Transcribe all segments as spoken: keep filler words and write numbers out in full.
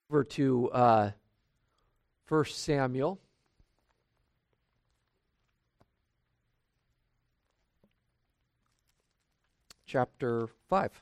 Over to uh, First Samuel. Chapter five.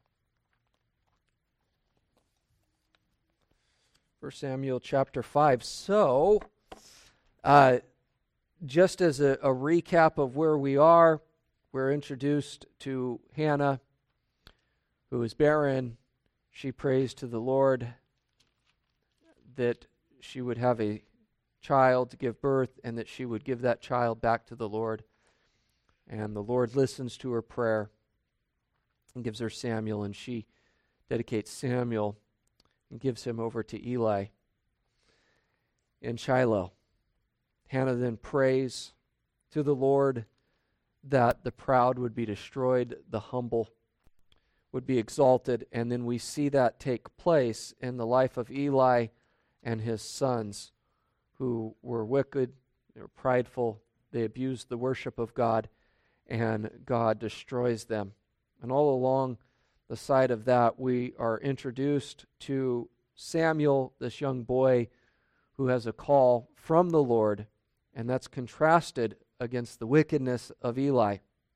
First Samuel chapter five. So, uh, just as a, a recap of where we are, we're introduced to Hannah, who is barren. She prays to the Lord that she would have a child to give birth and that she would give that child back to the Lord. And the Lord listens to her prayer and gives her Samuel, and she dedicates Samuel and gives him over to Eli in Shiloh. Hannah then prays to the Lord that the proud would be destroyed, the humble would be exalted, and then we see that take place in the life of Eli and his sons, who were wicked, they were prideful, they abused the worship of God, and God destroys them. And all along the side of that, we are introduced to Samuel, this young boy who has a call from the Lord, and that's contrasted against the wickedness of Eli.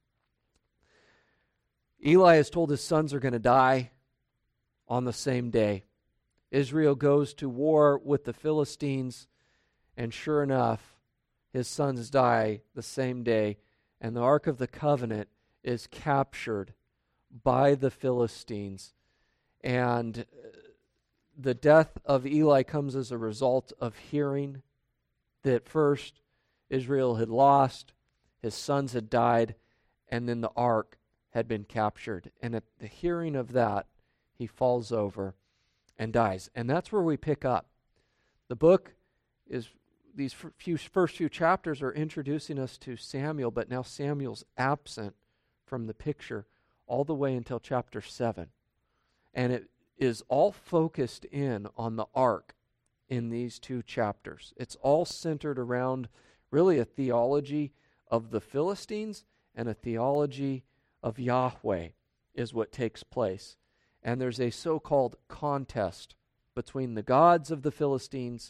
Eli is told his sons are going to die on the same day. Israel goes to war with the Philistines, and sure enough, his sons die the same day, and the Ark of the Covenant is captured by the Philistines. And the death of Eli comes as a result of hearing that first Israel had lost, his sons had died, and then the ark had been captured. And at the hearing of that, he falls over and dies. And that's where we pick up. The book is, these few, first few chapters are introducing us to Samuel, but now Samuel's absent from the picture all the way until chapter seven. And it is all focused in on the ark in these two chapters. It's all centered around really a theology of the Philistines and a theology of Yahweh is what takes place. And there's a so-called contest between the gods of the Philistines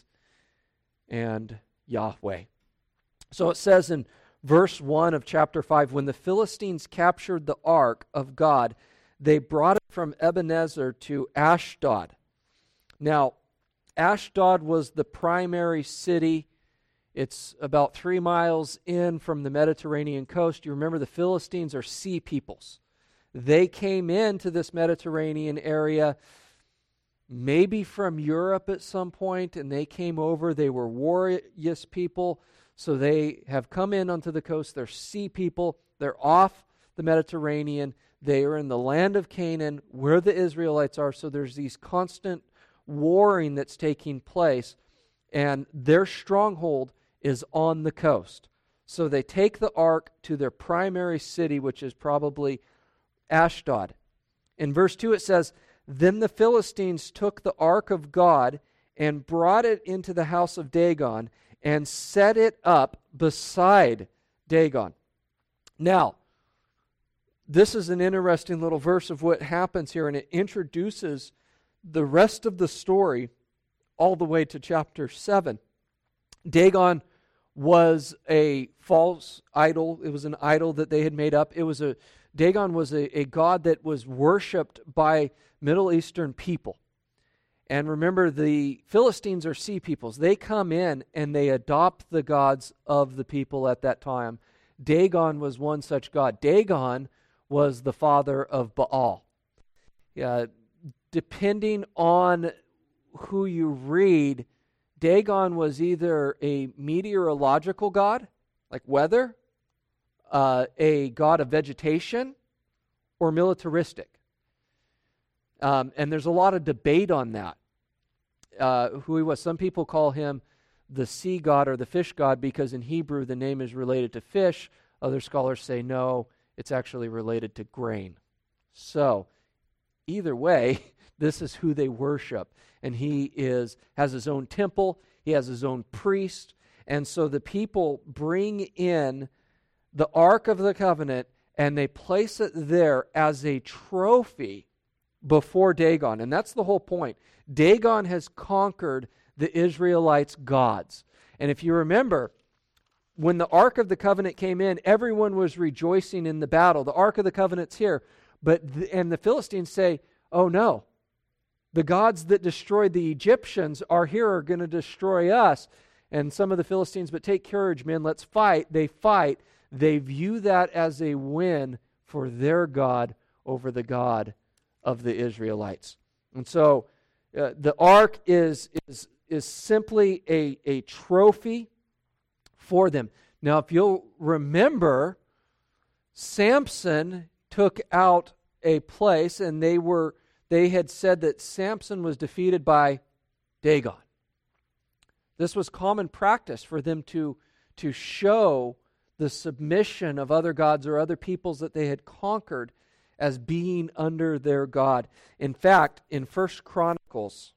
and Yahweh. So it says in verse one of chapter five, when the Philistines captured the ark of God, they brought it from Ebenezer to Ashdod. Now, Ashdod was the primary city. It's about three miles in from the Mediterranean coast. You remember the Philistines are sea peoples. They came into this Mediterranean area maybe from Europe at some point, and they came over. They were warriors people, so they have come in onto the coast. They're sea people. They're off the Mediterranean. They are in the land of Canaan where the Israelites are, so there's these constant warring that's taking place, and their stronghold is on the coast. So they take the ark to their primary city, which is probably Ashdod. In verse two it says, then the Philistines took the ark of God and brought it into the house of Dagon and set it up beside Dagon. Now, this is an interesting little verse of what happens here, and it introduces the rest of the story all the way to chapter seven. Dagon was a false idol. It was an idol that they had made up. It was a Dagon was a, a god that was worshipped by Middle Eastern people. And remember, the Philistines are sea peoples. They come in and they adopt the gods of the people at that time. Dagon was one such god. Dagon was the father of Baal. Yeah, depending on who you read, Dagon was either a meteorological god, like weather, uh, a god of vegetation, or militaristic. Um, and there's a lot of debate on that, uh, who he was. Some people call him the sea god or the fish god because in Hebrew the name is related to fish. Other scholars say no, it's actually related to grain. So, either way, this is who they worship. And he is has his own temple, he has his own priest, and so the people bring in the Ark of the Covenant and they place it there as a trophy before Dagon. And that's the whole point. Dagon has conquered the Israelites' gods. And if you remember, when the Ark of the Covenant came in, everyone was rejoicing in the battle. The Ark of the Covenant's here. But the, and the Philistines say, oh no, the gods that destroyed the Egyptians are here, are going to destroy us. And some of the Philistines, but take courage, men, let's fight. They fight. They view that as a win for their God over the God of the Israelites. And so uh, the ark is, is, is simply a, a trophy for them. Now, if you'll remember, Samson took out a place, and they were they had said that Samson was defeated by Dagon. This was common practice for them to, to show the submission of other gods or other peoples that they had conquered as being under their God. In fact, in First Chronicles,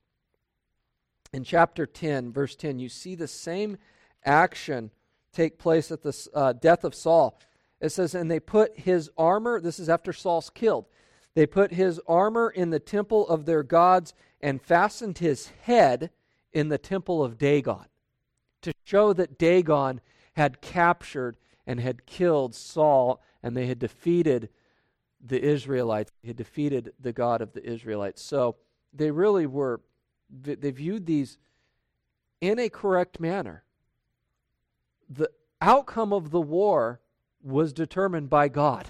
in chapter ten, verse ten, you see the same action take place at the uh, death of Saul. It says, and they put his armor, this is after Saul's killed, they put his armor in the temple of their gods and fastened his head in the temple of Dagon, to show that Dagon had captured and had killed Saul, and they had defeated the Israelites. They had defeated the God of the Israelites. So they really were, they viewed these in a correct manner. The outcome of the war was determined by God.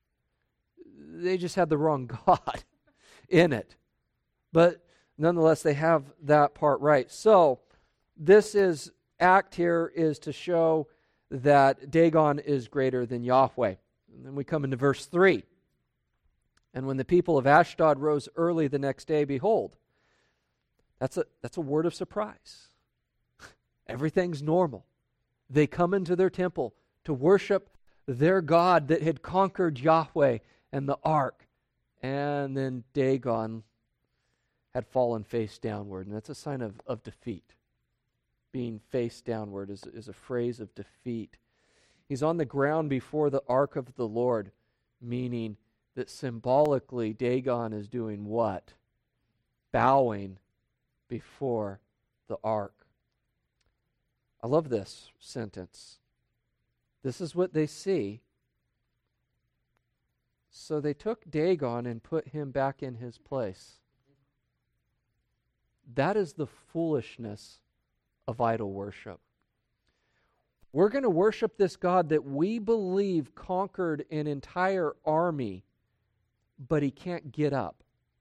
They just had the wrong God in it. But nonetheless, they have that part right. So this is act here is to show that Dagon is greater than Yahweh. And then we come into verse three. And when the people of Ashdod rose early the next day, behold, that's a, that's a word of surprise. Everything's normal. They come into their temple to worship their God that had conquered Yahweh and the ark. And then Dagon had fallen face downward. And that's a sign of, of defeat. Being face downward is, is a phrase of defeat. He's on the ground before the ark of the Lord, meaning that symbolically Dagon is doing what? Bowing before the ark. I love this sentence. This is what they see. So they took Dagon and put him back in his place. That is the foolishness of idol worship. We're going to worship this God that we believe conquered an entire army, but he can't get up.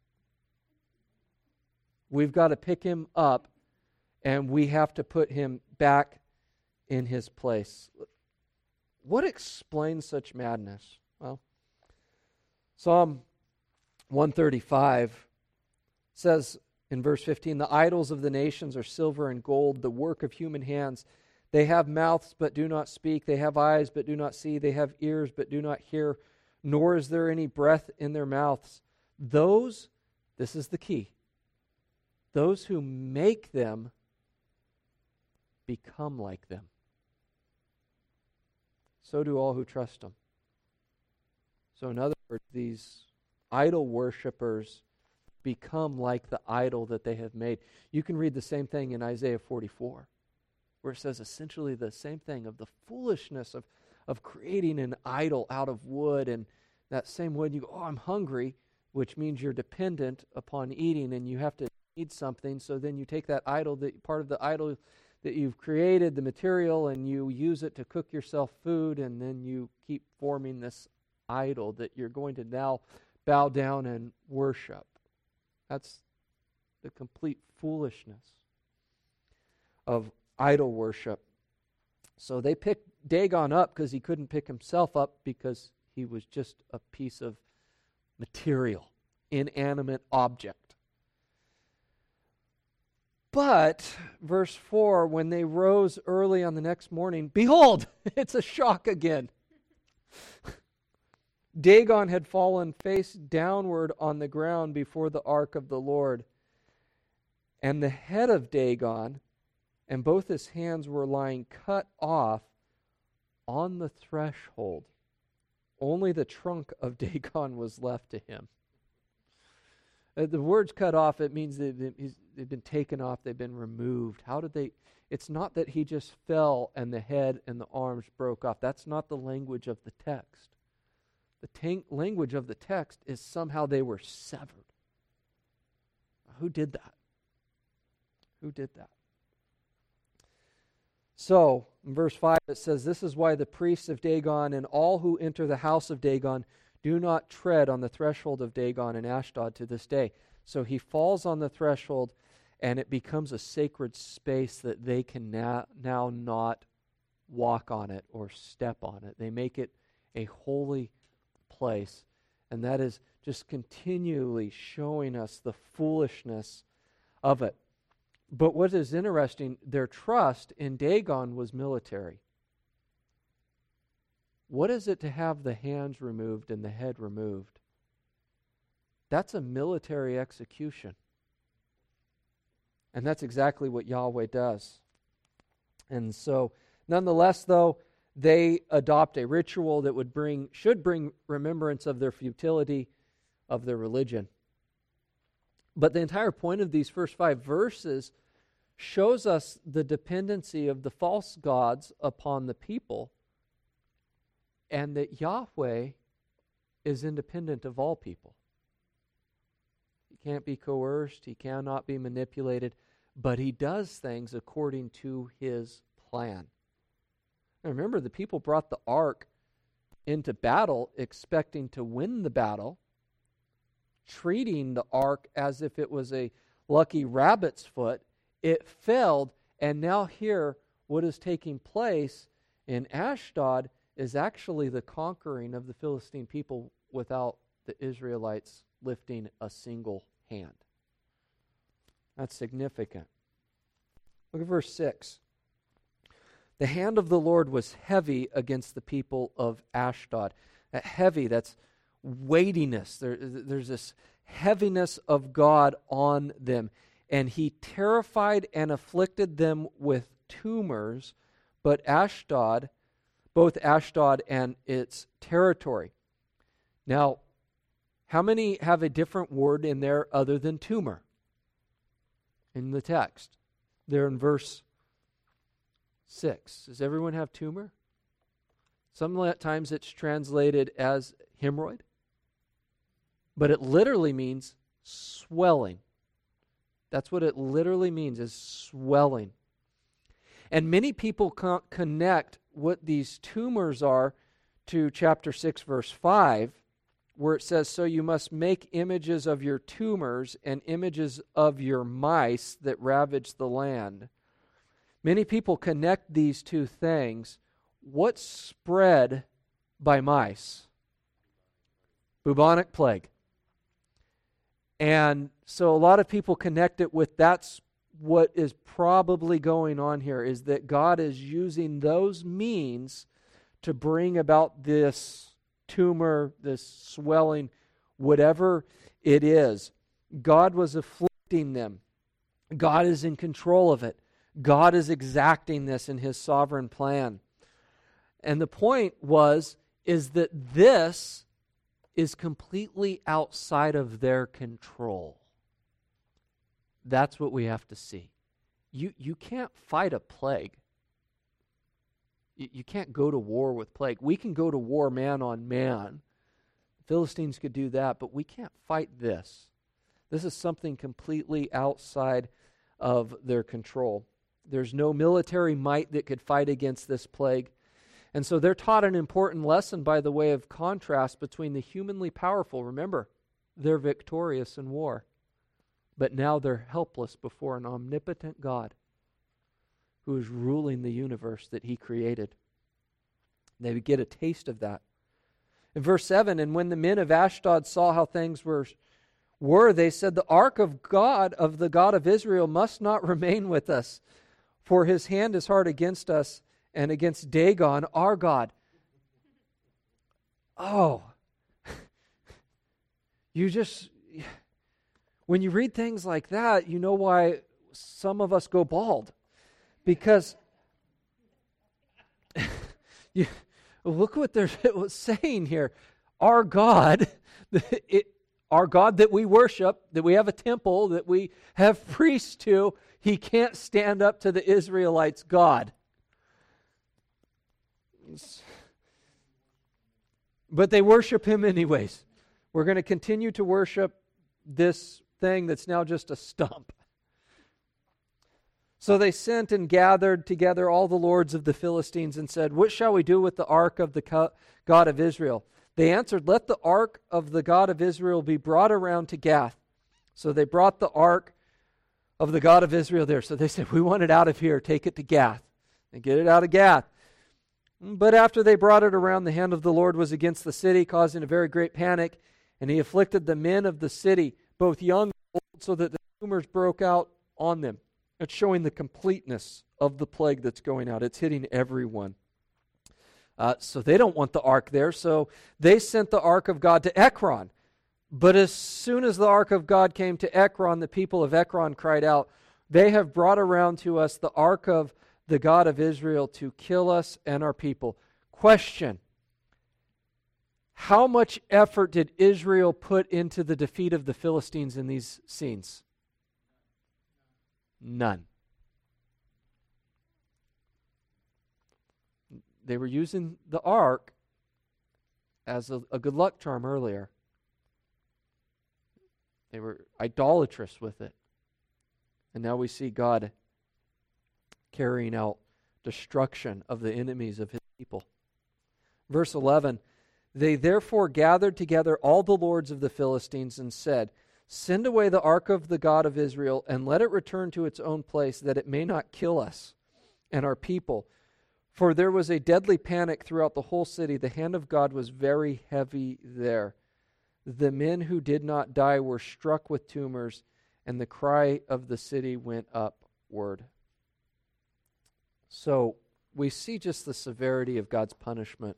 We've got to pick him up, and we have to put him back in his place. What explains such madness? Well, Psalm one thirty-five says in verse fifteen, the idols of the nations are silver and gold, the work of human hands. They have mouths but do not speak. They have eyes but do not see. They have ears but do not hear. Nor is there any breath in their mouths. Those, this is the key, those who make them become like them. So do all who trust them. So in other words, these idol worshipers become like the idol that they have made. You can read the same thing in Isaiah forty-four, where it says essentially the same thing of the foolishness of, of creating an idol out of wood. And that same wood, you go, oh, I'm hungry, which means you're dependent upon eating and you have to eat something. So then you take that idol, that part of the idol that you've created, the material, and you use it to cook yourself food, and then you keep forming this idol that you're going to now bow down and worship. That's the complete foolishness of idol worship. So they picked Dagon up because he couldn't pick himself up because he was just a piece of material, inanimate object. But, verse four, when they rose early on the next morning, behold, it's a shock again. Dagon had fallen face downward on the ground before the ark of the Lord. And the head of Dagon and both his hands were lying cut off on the threshold. Only the trunk of Dagon was left to him. Uh, the word's cut off, it means they've been, he's, they've been taken off, they've been removed. How did they? It's not that he just fell and the head and the arms broke off. That's not the language of the text. The tank language of the text is somehow they were severed. Who did that? Who did that? So, in verse five it says, "This is why the priests of Dagon and all who enter the house of Dagon do not tread on the threshold of Dagon and Ashdod to this day." So he falls on the threshold, and it becomes a sacred space that they can now, now not walk on it or step on it. They make it a holy place. And that is just continually showing us the foolishness of it. But what is interesting, their trust in Dagon was military. What is it to have the hands removed and the head removed? That's a military execution. And that's exactly what Yahweh does. And so, nonetheless, though, they adopt a ritual that would bring, should bring remembrance of their futility of their religion. But the entire point of these first five verses shows us the dependency of the false gods upon the people, and that Yahweh is independent of all people. He can't be coerced, he cannot be manipulated, but he does things according to his plan. And remember, the people brought the ark into battle expecting to win the battle, treating the ark as if it was a lucky rabbit's foot. It failed, and now here, what is taking place in Ashdod is actually the conquering of the Philistine people without the Israelites lifting a single hand. That's significant. Look at verse six. "The hand of the Lord was heavy against the people of Ashdod." That heavy, that's weightiness. There, there's this heaviness of God on them. "And he terrified and afflicted them with tumors, but Ashdod, both Ashdod and its territory." Now, how many have a different word in there other than tumor in the text? They're in verse six. Does everyone have tumor? Sometimes it's translated as hemorrhoid, but it literally means swelling. That's what it literally means, is swelling. And many people con- connect what these tumors are to chapter six, verse five, where it says, "So you must make images of your tumors and images of your mice that ravage the land." Many people connect these two things. What's spread by mice? Bubonic plague. And so a lot of people connect it with that's what is probably going on here, is that God is using those means to bring about this tumor, this swelling, whatever it is. God was afflicting them. God is in control of it. God is exacting this in his sovereign plan. And the point was, is that this is completely outside of their control. That's what we have to see. You, you can't fight a plague. You, you can't go to war with plague. We can go to war man on man. The Philistines could do that, but we can't fight this. This is something completely outside of their control. There's no military might that could fight against this plague. And so they're taught an important lesson by the way of contrast between the humanly powerful. Remember, they're victorious in war, but now they're helpless before an omnipotent God who is ruling the universe that he created. They would get a taste of that. In verse seven, "And when the men of Ashdod saw how things were, were, they said, 'The ark of God, of the God of Israel, must not remain with us, for his hand is hard against us and against Dagon, our God.'" Oh, you just, when you read things like that, you know why some of us go bald. Because you, look what they're saying here. Our God, it, our God that we worship, that we have a temple, that we have priests to, he can't stand up to the Israelites' God. But they worship him anyways. We're going to continue to worship this thing that's now just a stump. So they sent and gathered together all the lords of the Philistines and said, "What shall we do with the ark of the God of Israel?" They answered, "Let the ark of the God of Israel be brought around to Gath." So they brought the ark of the God of Israel there. So they said, "We want it out of here. Take it to Gath." And get it out of Gath. But after they brought it around, the hand of the Lord was against the city, causing a very great panic. And he afflicted the men of the city, both young and old, so that the tumors broke out on them. It's showing the completeness of the plague that's going out. It's hitting everyone. Uh, so they don't want the ark there, so they sent the ark of God to Ekron. But as soon as the ark of God came to Ekron, the people of Ekron cried out, "They have brought around to us the ark of the God of Israel to kill us and our people." Question: how much effort did Israel put into the defeat of the Philistines in these scenes? None. They were using the ark as a, a good luck charm earlier. They were idolatrous with it. And now we see God carrying out destruction of the enemies of his people. Verse eleven, they therefore gathered together all the lords of the Philistines and said, "Send away the ark of the God of Israel, and let it return to its own place, that it may not kill us and our people. For there was a deadly panic throughout the whole city. The hand of God was very heavy there. The men who did not die were struck with tumors, and the cry of the city went upward." So we see just the severity of God's punishment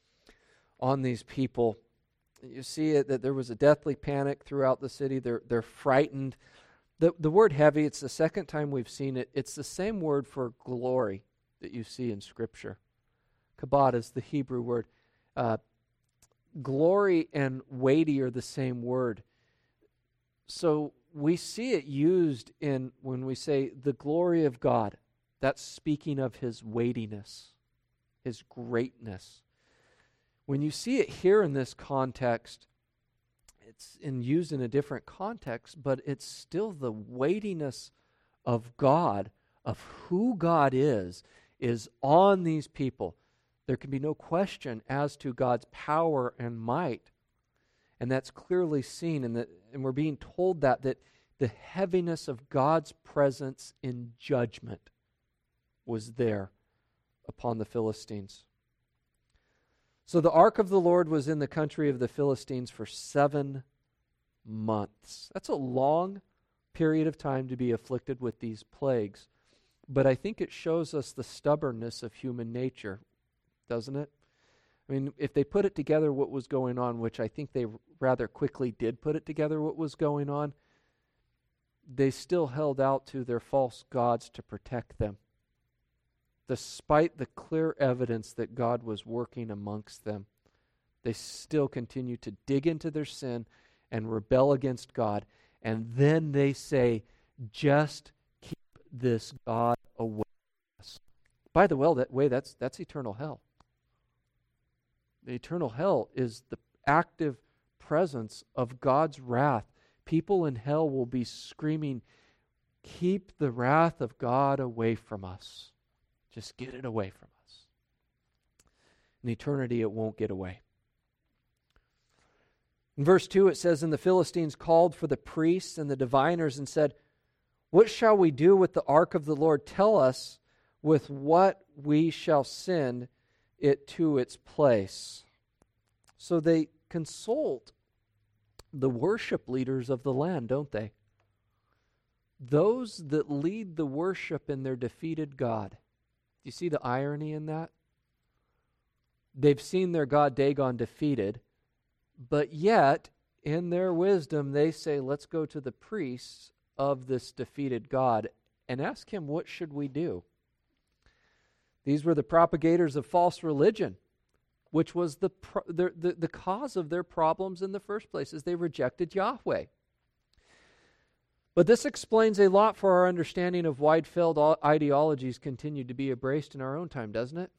on these people. You see it that there was a deathly panic throughout the city. They're they're frightened. The the word heavy, it's the second time we've seen it. It's the same word for glory that you see in Scripture. Kabod is the Hebrew word. Uh, glory and weighty are the same word. So we see it used in when we say the glory of God. That's speaking of his weightiness, his greatness. When you see it here in this context, it's in used in a different context, but it's still the weightiness of God, of who God is, is on these people. There can be no question as to God's power and might. And that's clearly seen, in the, and we're being told that, that the heaviness of God's presence in judgment was there upon the Philistines. So the ark of the Lord was in the country of the Philistines for seven months. That's a long period of time to be afflicted with these plagues. But I think it shows us the stubbornness of human nature, doesn't it? I mean, if they put it together what was going on, which I think they rather quickly did put it together what was going on, they still held out to their false gods to protect them, despite the clear evidence that God was working amongst them. They still continue to dig into their sin and rebel against God, and then they say, just keep this God away from us. By the way, that way that's that's eternal hell. The eternal hell is the active presence of God's wrath. People in hell will be screaming, "Keep the wrath of God away from us. Just get it away from us." In eternity, it won't get away. In verse two, it says, "And the Philistines called for the priests and the diviners and said, 'What shall we do with the ark of the Lord? Tell us with what we shall send it to its place.'" So they consult the worship leaders of the land, don't they? Those that lead the worship in their defeated God. Do you see the irony in that? They've seen their god Dagon defeated, but yet, in their wisdom, they say, let's go to the priests of this defeated God and ask him, what should we do? These were the propagators of false religion. which was the, pro- the, the, the cause of their problems in the first place, is they rejected Yahweh. But this explains a lot for our understanding of why failed ideologies continue to be embraced in our own time, doesn't it?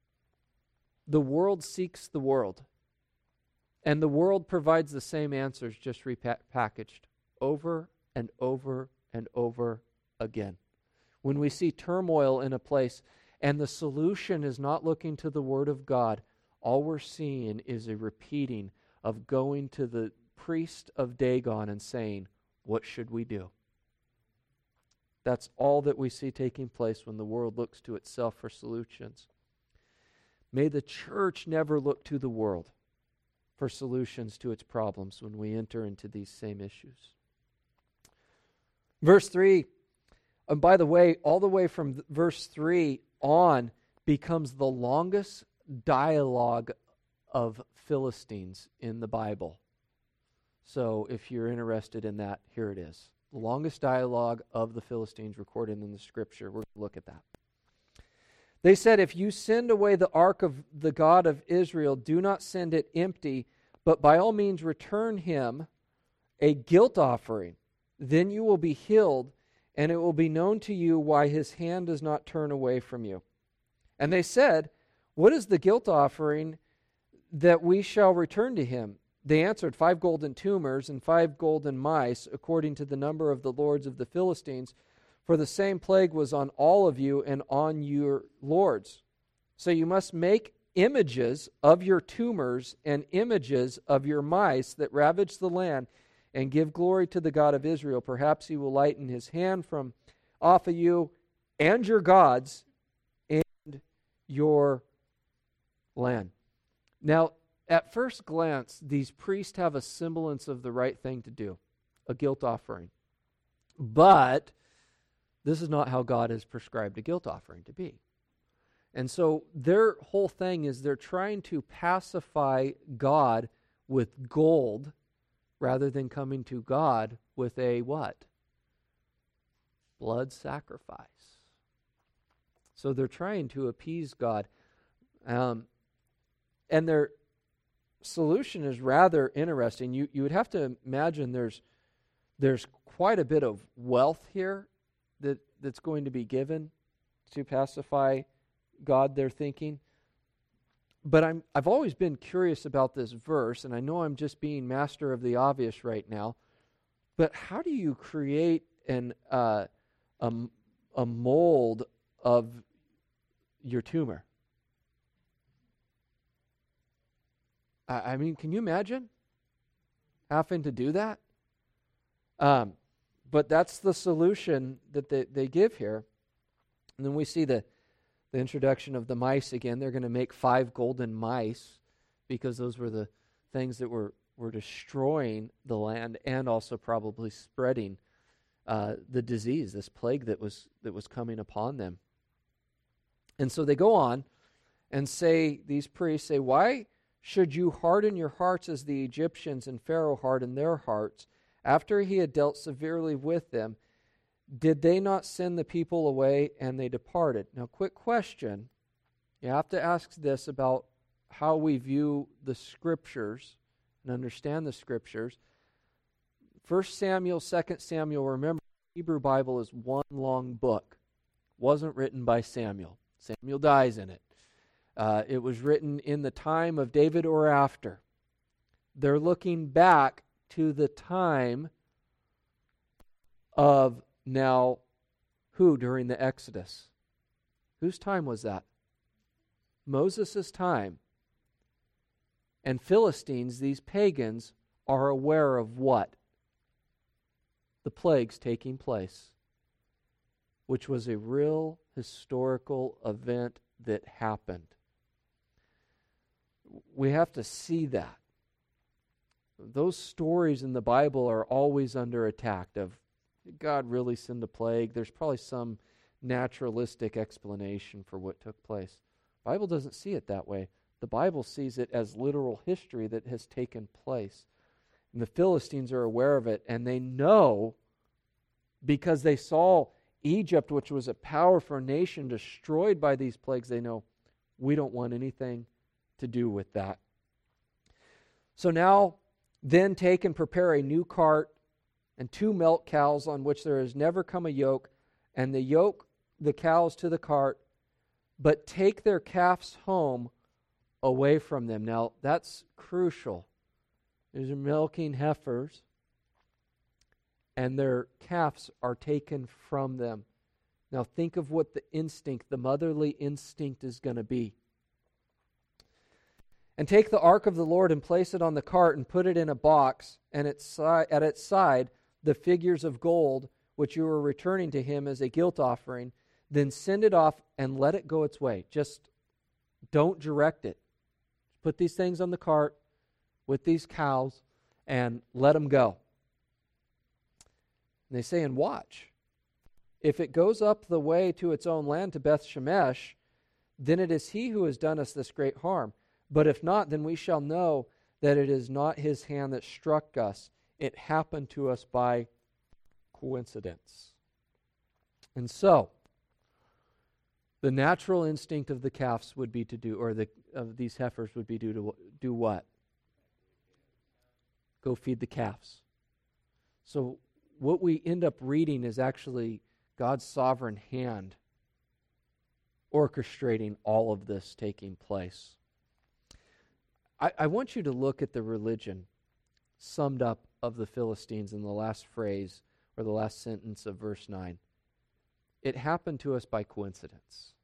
The world seeks the world. And the world provides the same answers, just repackaged over and over and over again. When we see turmoil in a place and the solution is not looking to the Word of God, all we're seeing is a repeating of going to the priest of Dagon and saying, what should we do? That's all that we see taking place when the world looks to itself for solutions. May the church never look to the world for solutions to its problems when we enter into these same issues. Verse three, and by the way, all the way from th- verse three on becomes the longest dialogue of Philistines in the Bible. So if you're interested in that, here it is. The longest dialogue of the Philistines recorded in the Scripture. We're going to look at that. They said, if you send away the ark of the God of Israel, do not send it empty, but by all means return him a guilt offering. Then you will be healed, and it will be known to you why his hand does not turn away from you. And they said, what is the guilt offering that we shall return to him? They answered, five golden tumors and five golden mice, according to the number of the lords of the Philistines. For the same plague was on all of you and on your lords. So you must make images of your tumors and images of your mice that ravage the land, and give glory to the God of Israel. Perhaps he will lighten his hand from off of you and your gods and your land. Now, at first glance, these priests have a semblance of the right thing to do, a guilt offering. But this is not how God has prescribed a guilt offering to be. And so their whole thing is they're trying to pacify God with gold rather than coming to God with a what? Blood sacrifice. So they're trying to appease God. Um, and their solution is rather interesting. You you would have to imagine there's there's quite a bit of wealth here that, that's going to be given to pacify God, they're thinking. But I'm, I've always been curious about this verse, and I know I'm just being master of the obvious right now, but how do you create an uh, a, a mold of your tumor? I, I mean, can you imagine having to do that? Um, but that's the solution that they, they give here. And then we see the The introduction of the mice again. They're going to make five golden mice because those were the things that were, were destroying the land and also probably spreading uh, the disease, this plague that was that was coming upon them. And so they go on and say, these priests say, why should you harden your hearts as the Egyptians and Pharaoh hardened their hearts after he had dealt severely with them? Did they not send the people away and they departed? Now, quick question. You have to ask this about how we view the Scriptures and understand the Scriptures. First Samuel, Second Samuel, remember, the Hebrew Bible is one long book. Wasn't written by Samuel. Samuel dies in it. Uh, it was written in the time of David or after. They're looking back to the time of now, who during the Exodus? Whose time was that? Moses' time. And Philistines, these pagans, are aware of what? The plagues taking place, which was a real historical event that happened. We have to see that. Those stories in the Bible are always under attack of, did God really send a plague? There's probably some naturalistic explanation for what took place. The Bible doesn't see it that way. The Bible sees it as literal history that has taken place. And the Philistines are aware of it, and they know, because they saw Egypt, which was a powerful nation, destroyed by these plagues, they know, we don't want anything to do with that. So now, then take and prepare a new cart and two milk cows on which there has never come a yoke, and the yoke the cows to the cart, but take their calves home away from them. Now, that's crucial. These are milking heifers, and their calves are taken from them. Now, think of what the instinct, the motherly instinct is going to be. And take the ark of the Lord and place it on the cart and put it in a box, and its si- at its side the figures of gold which you are returning to him as a guilt offering. Then send it off and let it go its way. Just don't direct it. Put these things on the cart with these cows and let them go. And they say, and watch. If it goes up the way to its own land to Beth Shemesh, then it is he who has done us this great harm. But if not, then we shall know that it is not his hand that struck us. It happened to us by coincidence. And so, the natural instinct of the calves would be to do, or the of these heifers would be to do, do what? Go feed the calves. So what we end up reading is actually God's sovereign hand orchestrating all of this taking place. I, I want you to look at the religion summed up of the Philistines in the last phrase or the last sentence of verse nine. It happened to us by coincidence.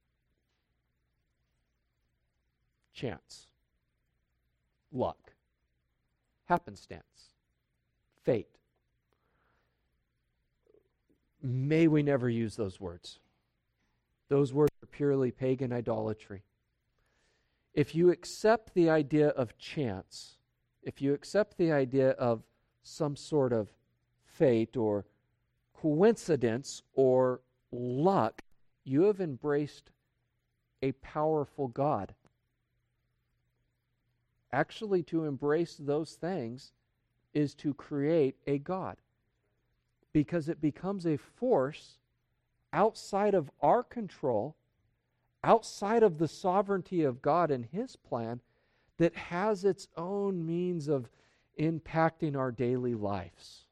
Chance. Luck. Happenstance. Fate. May we never use those words. Those words are purely pagan idolatry. If you accept the idea of chance, if you accept the idea of some sort of fate or coincidence or luck, you have embraced a powerful God. Actually, to embrace those things is to create a God, because it becomes a force outside of our control, outside of the sovereignty of God and His plan, that has its own means of impacting our daily lives.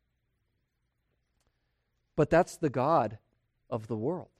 But that's the God of the world.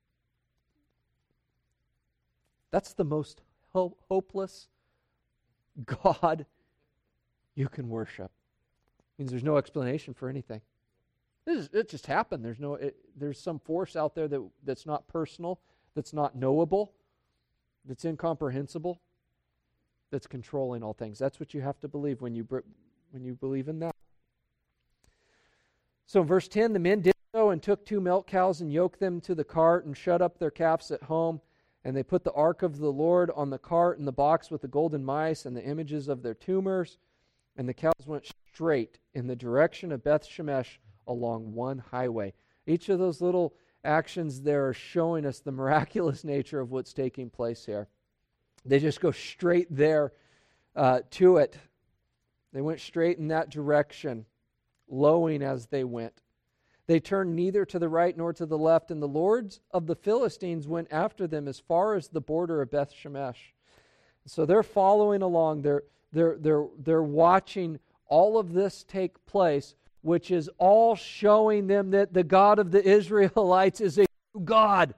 That's the most ho- hopeless God you can worship. It means there's no explanation for anything. This is, it just happened. There's no. It, there's some force out there that that's not personal, that's not knowable, that's incomprehensible, that's controlling all things. That's what you have to believe when you when you believe in that. So in verse ten, the men did so and took two milk cows and yoked them to the cart and shut up their calves at home. And they put the ark of the Lord on the cart and the box with the golden mice and the images of their tumors. And the cows went straight in the direction of Beth Shemesh along one highway. Each of those little actions there are showing us the miraculous nature of what's taking place here. They just go straight there uh, to it. They went straight in that direction, lowing as they went. They turned neither to the right nor to the left, and the lords of the Philistines went after them as far as the border of Beth Shemesh. So they're following along. They're they're they're they're watching all of this take place, which is all showing them that the God of the Israelites is a true God.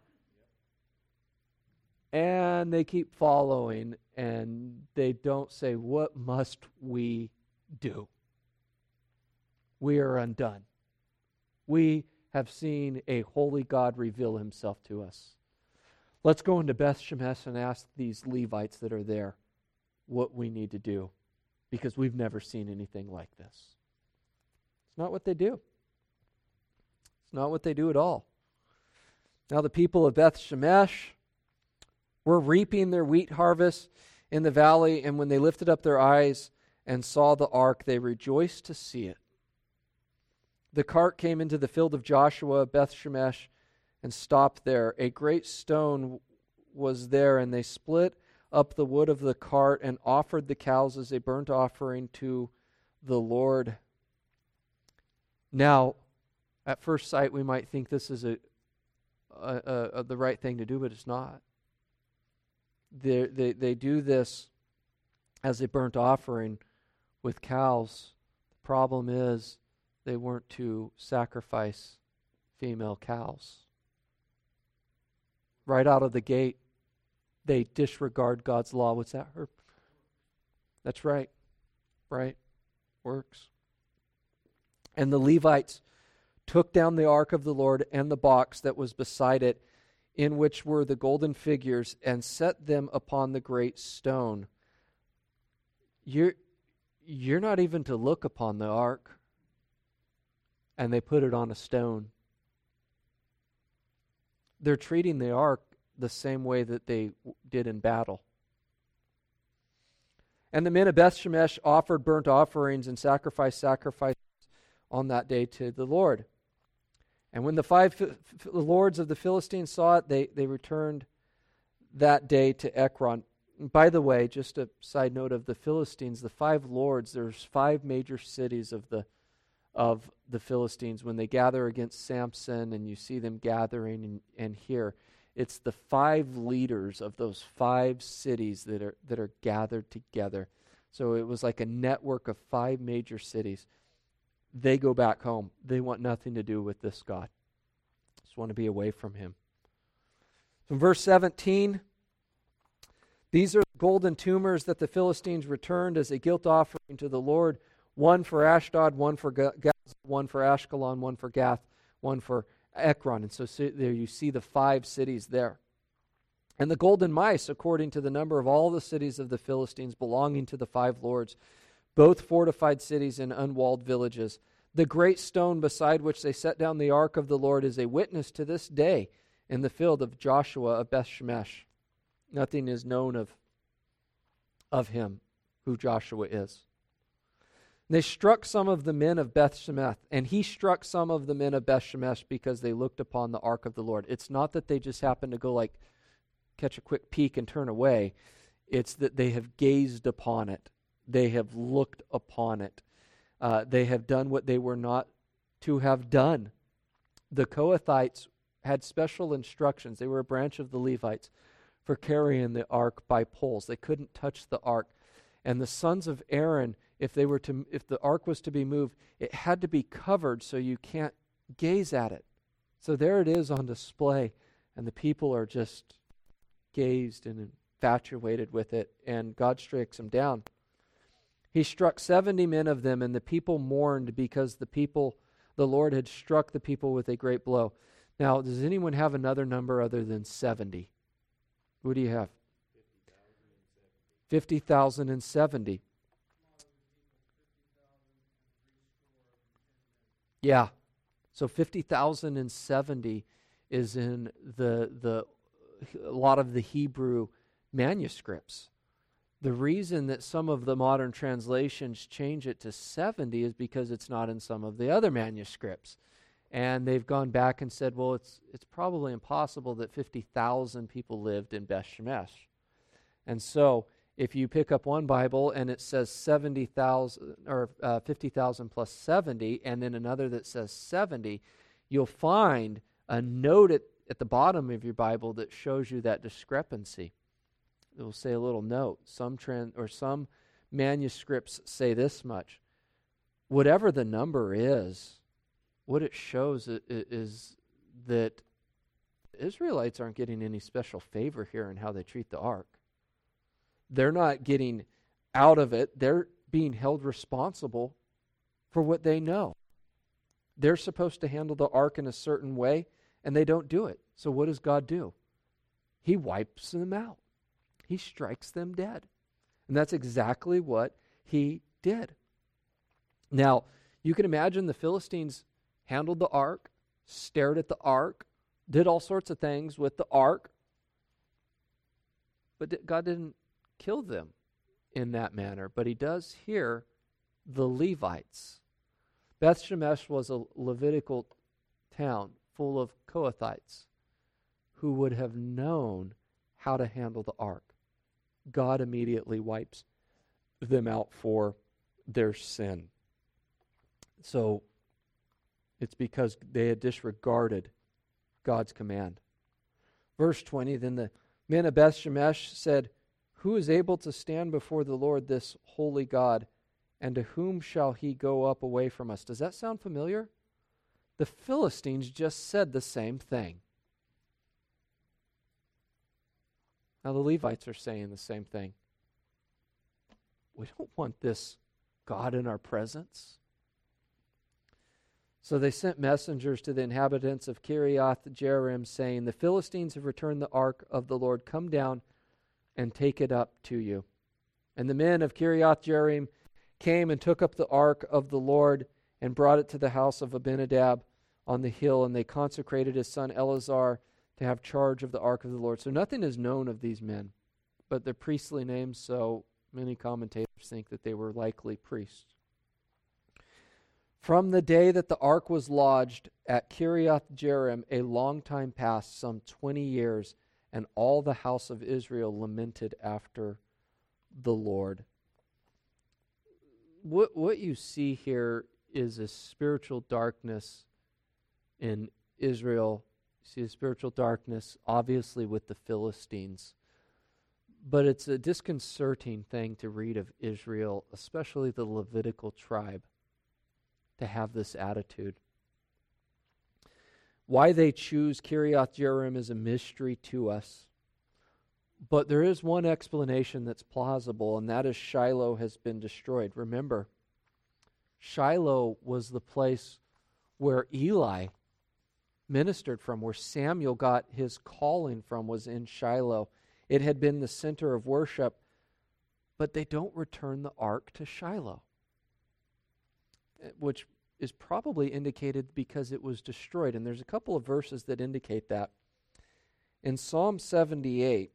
And they keep following, and they don't say, "What must we do? We are undone. We have seen a holy God reveal Himself to us. Let's go into Beth Shemesh and ask these Levites that are there what we need to do, because we've never seen anything like this." It's not what they do. It's not what they do at all. Now the people of Beth Shemesh were reaping their wheat harvest in the valley, and when they lifted up their eyes and saw the ark, they rejoiced to see it. The cart came into the field of Joshua, Beth Shemesh, and stopped there. A great stone was there, and they split up the wood of the cart and offered the cows as a burnt offering to the Lord. Now, at first sight, we might think this is a, a, a, a the right thing to do, but it's not. They, they, they do this as a burnt offering with cows. The problem is they weren't to sacrifice female cows. Right out of the gate, they disregard God's law. What's that, Herb? That's right. Right. Works. And the Levites took down the ark of the Lord and the box that was beside it, in which were the golden figures, and set them upon the great stone. You're, you're not even to look upon the ark. And they put it on a stone. They're treating the ark the same way that they did in battle. And the men of Beth Shemesh offered burnt offerings and sacrificed sacrifices on that day to the Lord. And when the five f- f- lords of the Philistines saw it, they, they returned that day to Ekron. And by the way, just a side note of the Philistines, the five lords, there's five major cities of the of the Philistines. When they gather against Samson and you see them gathering and, and here, it's the five leaders of those five cities that are that are gathered together. So it was like a network of five major cities. They go back home. They want nothing to do with this God. Just want to be away from him. From verse seventeen, these are golden tumors that the Philistines returned as a guilt offering to the Lord. One for Ashdod, one for Gaza, one for Ashkelon, one for Gath, one for Ekron. And so, so there you see the five cities there. And the golden mice, according to the number of all the cities of the Philistines belonging to the five lords, both fortified cities and unwalled villages. The great stone beside which they set down the ark of the Lord is a witness to this day in the field of Joshua of Beth Shemesh. Nothing is known of, of him, who Joshua is. They struck some of the men of Beth Shemesh, and he struck some of the men of Beth Shemesh because they looked upon the ark of the Lord. It's not that they just happened to go like, catch a quick peek and turn away. It's that they have gazed upon it. They have looked upon it. Uh, they have done what they were not to have done. The Kohathites had special instructions. They were a branch of the Levites for carrying the ark by poles. They couldn't touch the ark. And the sons of Aaron, if they were to, if the ark was to be moved, it had to be covered so you can't gaze at it. So there it is on display, and the people are just gazed and infatuated with it, and God strikes them down. He struck seventy men of them, and the people mourned because the people, the Lord had struck the people with a great blow. Now, does anyone have another number other than seventy? What do you have? fifty thousand and seventy. Yeah. So fifty thousand and seventy is in the the a lot of the Hebrew manuscripts. The reason that some of the modern translations change it to seventy is because it's not in some of the other manuscripts. And they've gone back and said, well, it's it's probably impossible that fifty thousand people lived in Beth Shemesh. And so if you pick up one Bible and it says seventy thousand or uh, fifty thousand plus seventy, and then another that says seventy, you'll find a note at, at the bottom of your Bible that shows you that discrepancy. It will say a little note. Some trans or some manuscripts say this much. Whatever the number is, what it shows is, is that the Israelites aren't getting any special favor here in how they treat the ark. They're not getting out of it. They're being held responsible for what they know. They're supposed to handle the ark in a certain way, and they don't do it. So what does God do? He wipes them out. He strikes them dead. And that's exactly what he did. Now, you can imagine the Philistines handled the ark, stared at the ark, did all sorts of things with the ark, but God didn't kill them in that manner. But he does here the Levites. Beth Shemesh was a Levitical town full of Kohathites who would have known how to handle the ark. God immediately wipes them out for their sin. So it's because they had disregarded God's command. Verse twenty, then the men of Beth Shemesh said, Who is able to stand before the Lord, this holy God? And to whom shall he go up away from us? Does that sound familiar? The Philistines just said the same thing. Now the Levites are saying the same thing. We don't want this God in our presence. So they sent messengers to the inhabitants of Kiriath Jearim, saying, the Philistines have returned the ark of the Lord. Come down and take it up to you. And the men of Kiriath Jearim came and took up the ark of the Lord and brought it to the house of Abinadab on the hill, and they consecrated his son Eleazar to have charge of the ark of the Lord. So nothing is known of these men, but their priestly names, so many commentators think that they were likely priests. From the day that the ark was lodged at Kiriath Jearim, a long time passed, some twenty years, and all the house of Israel lamented after the Lord. What, what you see here is a spiritual darkness in Israel. You see a spiritual darkness, obviously, with the Philistines. But it's a disconcerting thing to read of Israel, especially the Levitical tribe, to have this attitude. Why they choose Kiriath Jearim is a mystery to us. But there is one explanation that's plausible, and that is Shiloh has been destroyed. Remember, Shiloh was the place where Eli ministered from, where Samuel got his calling from, was in Shiloh. It had been the center of worship, but they don't return the ark to Shiloh, which is probably indicated because it was destroyed. And there's a couple of verses that indicate that. In Psalm seventy-eight,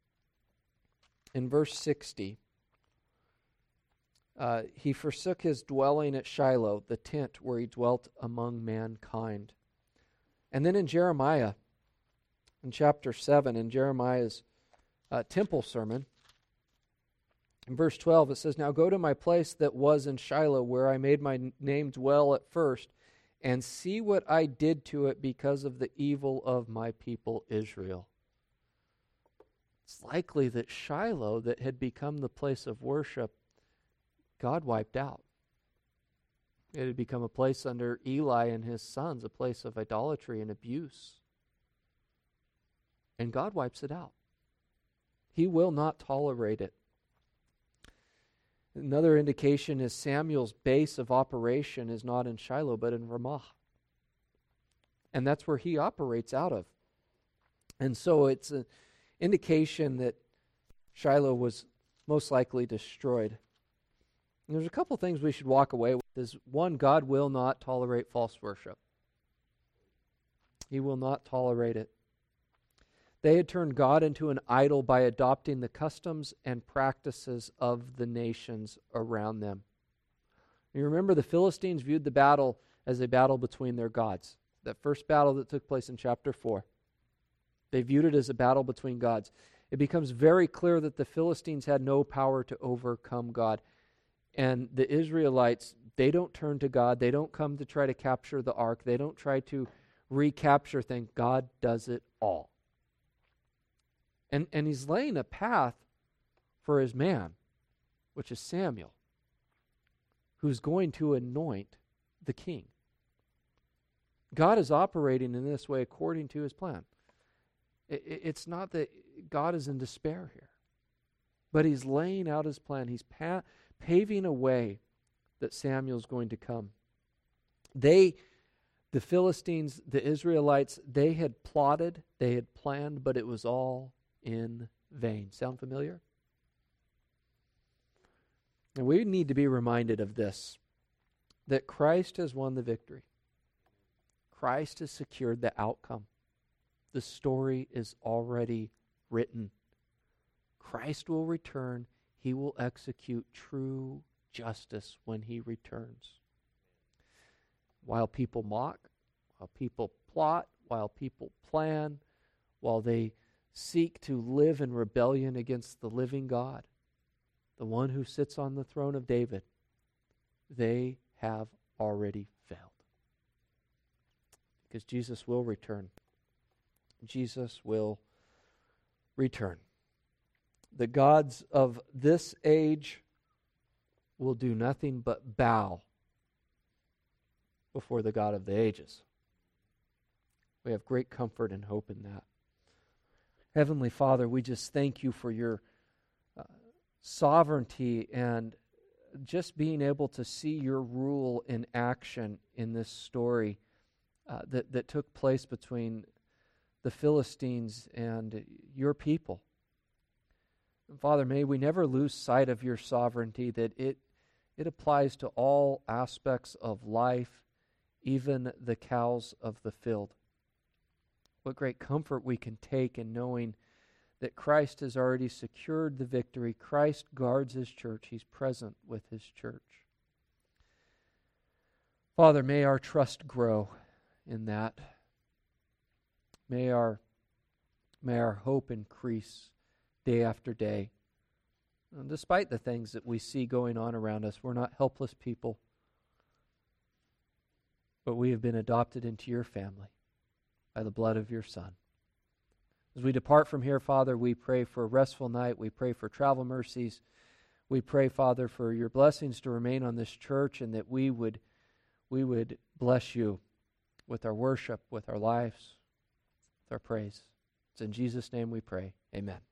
in verse sixty, uh, he forsook his dwelling at Shiloh, the tent where he dwelt among mankind. And then in Jeremiah, in chapter seven, in Jeremiah's uh, temple sermon, in verse twelve, it says, now go to my place that was in Shiloh, where I made my n- name dwell at first, and see what I did to it because of the evil of my people Israel. It's likely that Shiloh, that had become the place of worship, God wiped out. It had become a place under Eli and his sons, a place of idolatry and abuse. And God wipes it out. He will not tolerate it. Another indication is Samuel's base of operation is not in Shiloh, but in Ramah. And that's where he operates out of. And so it's an indication that Shiloh was most likely destroyed. And there's a couple things we should walk away with. Is one, God will not tolerate false worship. He will not tolerate it. They had turned God into an idol by adopting the customs and practices of the nations around them. You remember the Philistines viewed the battle as a battle between their gods. That first battle that took place in chapter four. They viewed it as a battle between gods. It becomes very clear that the Philistines had no power to overcome God. And the Israelites, they don't turn to God. They don't come to try to capture the ark. They don't try to recapture things. God does it all. And, and he's laying a path for his man, which is Samuel, who's going to anoint the king. God is operating in this way according to his plan. It, it, it's not that God is in despair here, but he's laying out his plan. He's pa- paving a way that Samuel's going to come. They, the Philistines, the Israelites, they had plotted, they had planned, but it was all in vain. Sound familiar? And we need to be reminded of this, that Christ has won the victory. Christ has secured the outcome. The story is already written. Christ will return. He will execute true justice when he returns. While people mock, while people plot, while people plan, while they seek to live in rebellion against the living God, the one who sits on the throne of David, they have already failed. Because Jesus will return. Jesus will return. the gods of this age will do nothing but bow before the God of the ages. We have great comfort and hope in that. Heavenly Father, we just thank you for your uh, sovereignty and just being able to see your rule in action in this story uh, that, that took place between the Philistines and your people. And Father, may we never lose sight of your sovereignty, that it, it applies to all aspects of life, even the cows of the field. What great comfort we can take in knowing that Christ has already secured the victory. Christ guards his church. He's present with his church. Father, may our trust grow in that. May our, may our hope increase day after day. And despite the things that we see going on around us, we're not helpless people, but we have been adopted into your family by the blood of your Son. As we depart from here, Father, we pray for a restful night. We pray for travel mercies. We pray, Father, for your blessings to remain on this church, and that we would, we would bless you with our worship, with our lives, with our praise. It's in Jesus' name we pray. Amen.